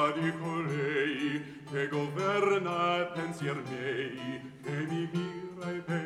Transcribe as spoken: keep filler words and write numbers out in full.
vita di colei che governa pensier miei, che mi mira e